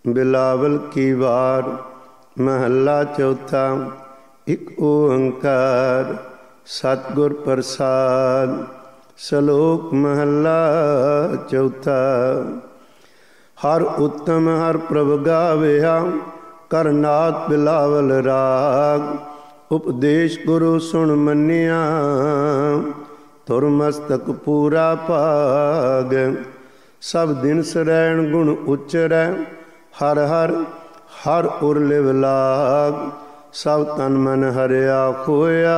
बिलावल की वार। महला चौथा। एक ओंकार सतगुर प्रसाद। सलोक महला चौथा। हर उत्तम हर प्रभ गाविया, करनाथ बिलावल राग। उपदेश गुरु सुन मनिया, तुर मस्तक पूरा भाग। सब दिन सरैण गुण उच्चरै, हर हर हर उर लिव लाग। सब तन मन हरिया खोया,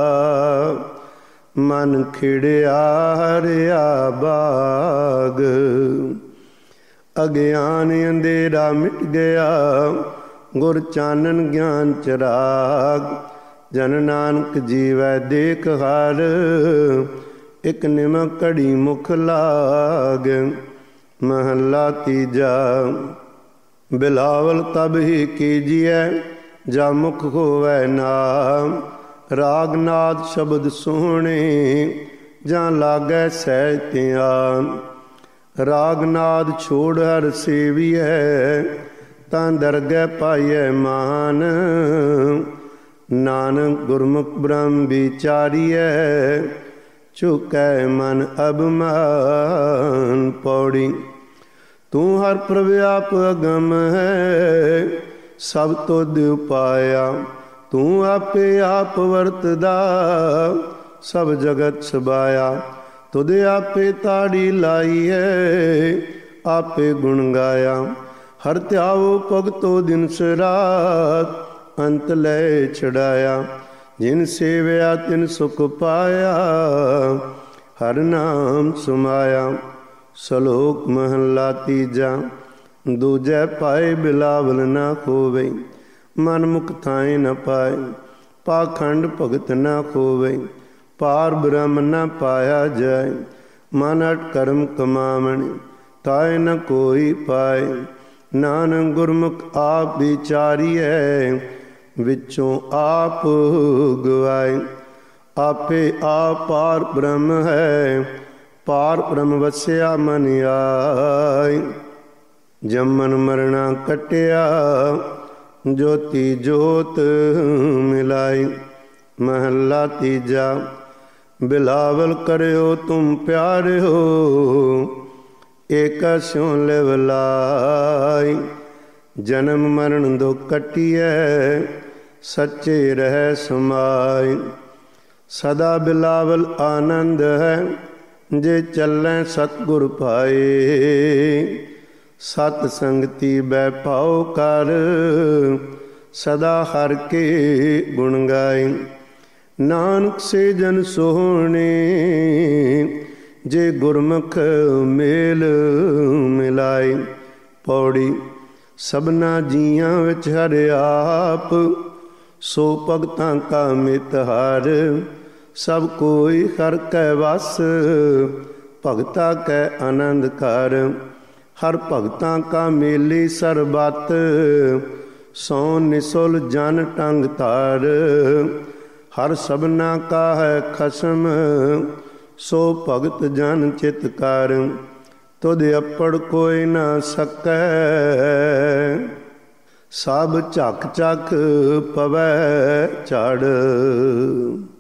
मन खिड़िया हरिया बाग। अज्ञान अंधेरा मिट गया, गुर चानन ज्ञान चिराग। जन नानक जीवै देख हर, एक निमक घड़ी मुख लाग। महला तीजा। बिलावल तब ही कीजिए, जा मुख होवै नाम। रागनाद शब्द सोहणे, जा लागै सहज ध्यान। रागनाद छोड़ हर सेवियै, तां दरगह पाइयै मान। नानक गुरमुख ब्रह्म विचारियै, चुकै मन अभिमान। पौड़ी। तू हर प्रव्याप अगम है, सब तुध उपाया। तू आपे आप वरतदा, सब जगत सबाया। तुध आपे ताड़ी लाई है, आपे गुण गाया। हर त्यावो भगतो दिन रात, अंत लै छड़ाया। जिन सेवया तिन सुख पाया, हर नाम सुमाया। सलोक महला तीजा। दूजै पाए बिलावल ना खोवे, मन मुख थाए न पाए। पाखंड भगत न खोवे, पार ब्रह्म न पाया जाए। मन अट कर्म कमावण, ताए न कोई पाए। नानक गुरमुख आप विचारियै, विचों आप गवाए। आपे आप पार ब्रह्म है, पार ब्रह्म वस्या मन आए। जमन मरना कटिया, ज्योति जोत मिलाई। महला तीजा। बिलावल करियो तुम प्यारे हो, एक स्यों लिव लाई। जन्म मरण दो कटिए, सच्चे रह समाय। सदा बिलावल आनंद है, जे चलें सतगुर पाए। सत संगति बैपाओ कर, सदा हर के गुण गाए। नानक से जन सोहणे, जे गुरमुख मेल मिलाए। पौड़ी। सबना जियां विच हर आप, सो भगतां का मितहार। सब कोई हर कै वस, भगता कै आनंद कर। हर भगतां का मेली सरबत, सौ निसुल जन टंग तार। हर सबना का है खसम, सो भगत जन चित कर। तुध अपड़ कोई न सकै, सब झक झक पवै झड़।